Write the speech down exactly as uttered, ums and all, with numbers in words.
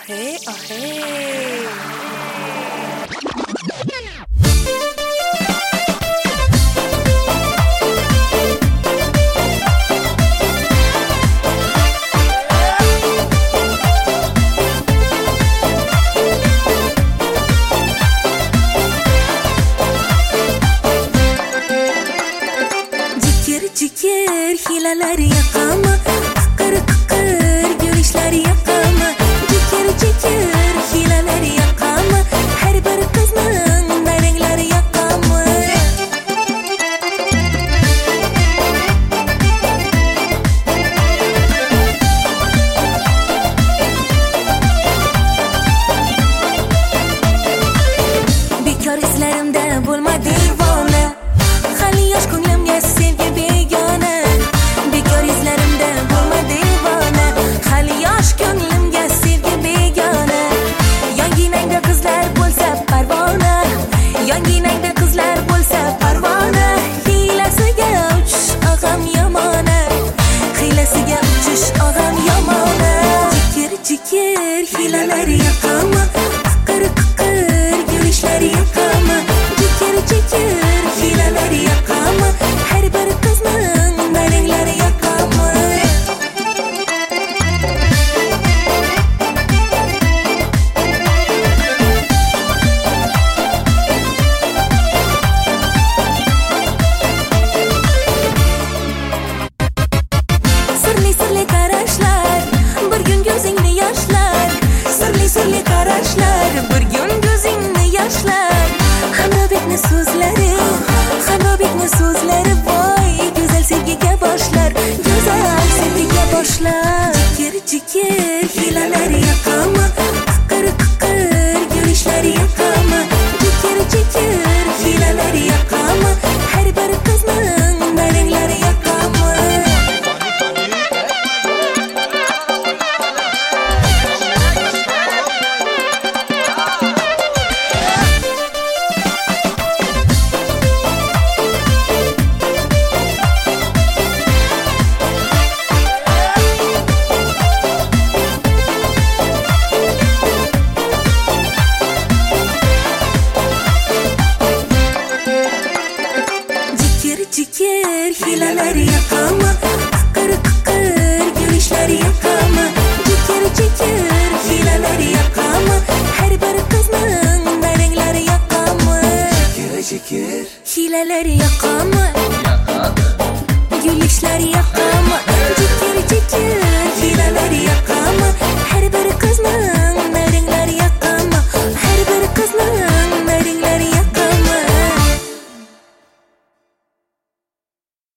Ahe, ahe. Cikir hilalar yakama, kıkır kıkır gülüşler yakama. Cikir cikir hilalar yakama, her bir kızның narengler yakama. Bekar izlerimde bulma divane, hali yaş ko'nglimga sevgi begona. Bekor izlarimda bo'lma devona, hali yosh ko'nglimga sevgi begona. Yonginangda qizlar bo'lsa parvona, yonginangda qizlar bo'lsa parvona. Hiylasiga uchish og'am yomona, hiylasiga uchish og'am yomona. Jikir jikir hiylalar yoqama, qiqir qiqir gulishlar yoqama. Jikir jikir hiylalar yoqama, her bir kızның narenglar yoqama. Sirli sirli qarashlar, bir kun ko'zingni yoshlar. Sirli sirli qarashlar, bir kun ko'zingni yoshlar. Hamobekni so'zlari, Hamobekni so'zlari voy, go'zal sevgiga boshlar, go'zal sevgiga boshlar. Jikir jikir hiylalar yoqama, qiqir qiqir gulishlar yoqama. Jikir jikir hiylalar yoqama, her bir qizning narenglar yoqama. Jikir jikir hiylalar yoqama, qiqir qiqir gulishlar yoqama. Jikir jikir hiylalar yoqama, her bir qizning narenglar yoqama. Jikir jikir Hiylalar yoqama, gulishlar yoqama. Jikir